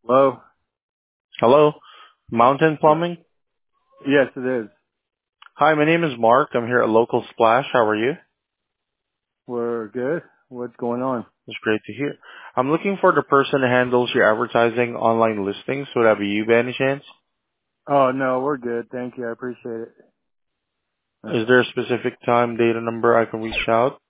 Hello? Hello, Mountain Hello? Plumbing. Yes, it is. Hi, my name is Mark. I'm here at Local Splash. How are you? We're good. What's going on? It's great to hear. I'm looking for the person who handles your advertising online listings. Would that be you by any chance? Oh, no, we're good. Thank you. I appreciate it. Is there a specific time, date, and number I can reach out?